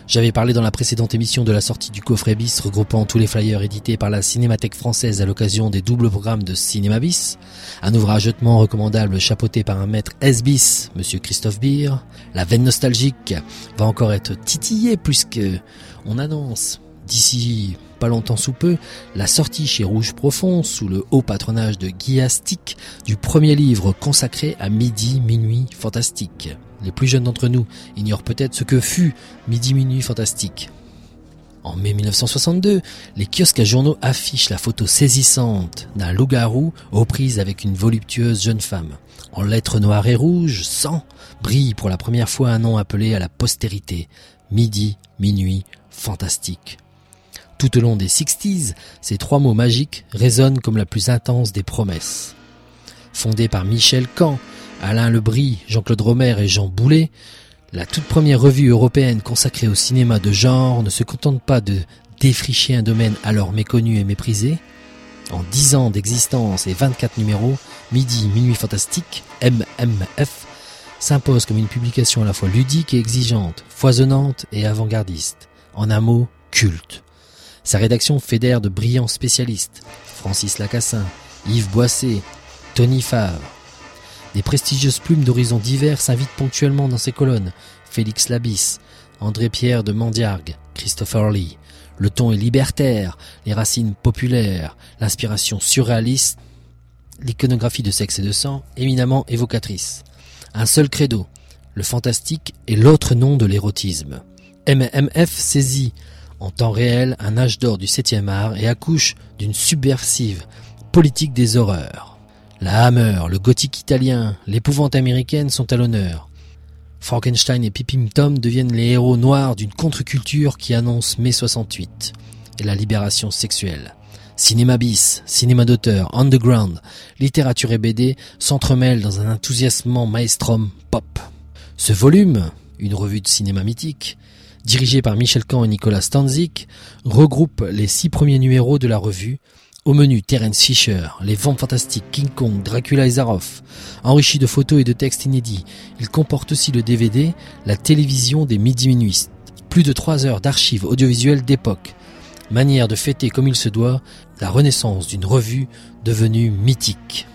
J'avais parlé dans la précédente émission de la sortie du coffret bis regroupant tous les flyers édités par la Cinémathèque française à l'occasion des doubles programmes de Cinéma bis, un ouvrage hautement recommandable chapeauté par un maître S-bis, monsieur Christophe Beer. La veine nostalgique va encore être titillée puisque on annonce d'ici pas longtemps sous peu la sortie chez Rouge Profond sous le haut patronage de Guy Astic du premier livre consacré à Midi, Minuit, Fantastique. Les plus jeunes d'entre nous ignorent peut-être ce que fut Midi, Minuit, Fantastique. En mai 1962, les kiosques à journaux affichent la photo saisissante d'un loup-garou aux prises avec une voluptueuse jeune femme. En lettres noires et rouges, sang, brille pour la première fois un nom appelé à la postérité. Midi, Minuit, Fantastique. Tout au long des 60s, ces trois mots magiques résonnent comme la plus intense des promesses. Fondée par Michel Caen, Alain Lebris, Jean-Claude Romer et Jean Boulet, la toute première revue européenne consacrée au cinéma de genre ne se contente pas de défricher un domaine alors méconnu et méprisé. En 10 ans d'existence et 24 numéros, Midi, Minuit Fantastique, MMF, s'impose comme une publication à la fois ludique et exigeante, foisonnante et avant-gardiste. En un mot, culte. Sa rédaction fédère de brillants spécialistes, Francis Lacassin, Yves Boisset, Tony Favre. Des prestigieuses plumes d'horizons divers s'invitent ponctuellement dans ses colonnes, Félix Labisse, André-Pierre de Mandiargue, Christopher Lee. Le ton est libertaire, les racines populaires, l'inspiration surréaliste, l'iconographie de sexe et de sang éminemment évocatrice. Un seul credo, le fantastique est l'autre nom de l'érotisme. MMF saisit en temps réel un âge d'or du 7e art et accouche d'une subversive politique des horreurs. La Hammer, le gothique italien, l'épouvante américaine sont à l'honneur. Frankenstein et Pipim Tom deviennent les héros noirs d'une contre-culture qui annonce mai 68 et la libération sexuelle. Cinéma bis, cinéma d'auteur, underground, littérature et BD s'entremêlent dans un enthousiasmant maelstrom pop. Ce volume, une revue de cinéma mythique, dirigé par Michel Caen et Nicolas Stanzik, regroupe les 6 premiers numéros de la revue. Au menu, Terence Fisher, Les Vents Fantastiques, King Kong, Dracula et Zaroff. Enrichi de photos et de textes inédits, il comporte aussi le DVD, la télévision des Midi Minuit. Plus de 3 heures d'archives audiovisuelles d'époque. Manière de fêter comme il se doit la renaissance d'une revue devenue mythique.